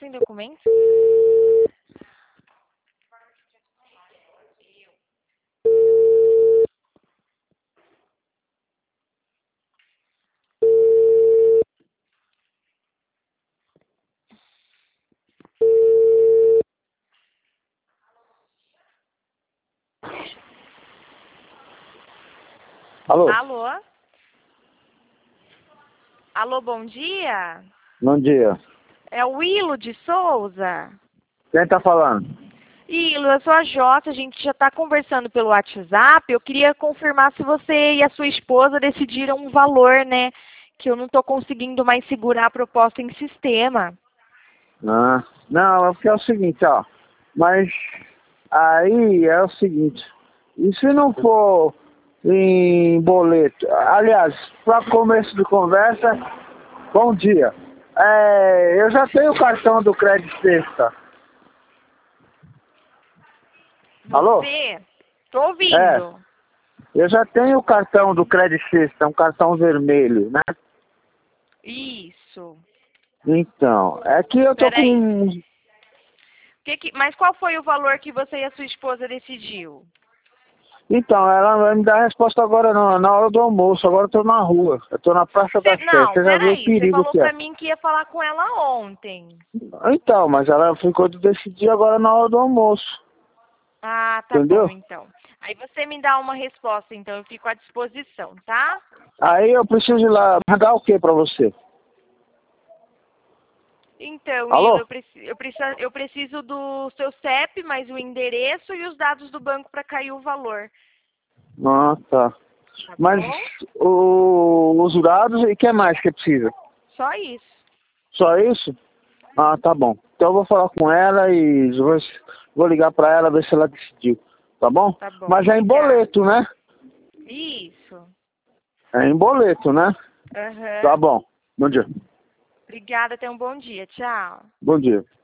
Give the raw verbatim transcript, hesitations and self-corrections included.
sem documento? Alô? Alô? Alô, bom dia? Bom dia. É o Willo de Souza? Quem tá falando? Willo, eu sou a Jota, a gente já está conversando pelo WhatsApp. Eu queria confirmar se você e a sua esposa decidiram um valor, né? Que eu não estou conseguindo mais segurar a proposta em sistema. Ah, não, é porque é o seguinte, ó. Mas aí é o seguinte. E se não for em boleto? Aliás, para começo de conversa, bom dia. É, eu já tenho o cartão do Crédito Sexta. Alô? Você? Tô É, ouvindo. eu já tenho o cartão do Crédito Sexta, um cartão vermelho, né? Isso. Então, é que eu tô Peraí. com... Que que, mas qual foi o valor que você e a sua esposa decidiu? Então, ela vai me dar a resposta agora não, na hora do almoço. Agora eu tô na rua. Eu tô na Praça Cê, da Sé. não, Você já viu o peraí. Você perigo falou que é. pra mim que ia falar com ela ontem. Então, mas ela ficou de decidir agora na hora do almoço. Ah, tá bom, Entendeu? então. Aí você me dá uma resposta, então eu fico à disposição, tá? Aí eu preciso ir lá. Mandar o que pra você? Então, Ilo, Alô? eu, preci eu, preciso, eu preciso do seu C E P, mais o endereço e os dados do banco para cair o valor. Ah, tá. Tá Mas bom? o, os dados e o que mais que precisa? Só isso. Só isso? Ah, tá bom. Então eu vou falar com ela e vou, vou ligar pra ela ver se ela decidiu. Tá bom? Tá bom, Mas é em obrigada. boleto, né? Isso. É em boleto, né? Tá Aham. bom. Bom dia. Obrigada, tenha um bom dia. Tchau. Bom dia.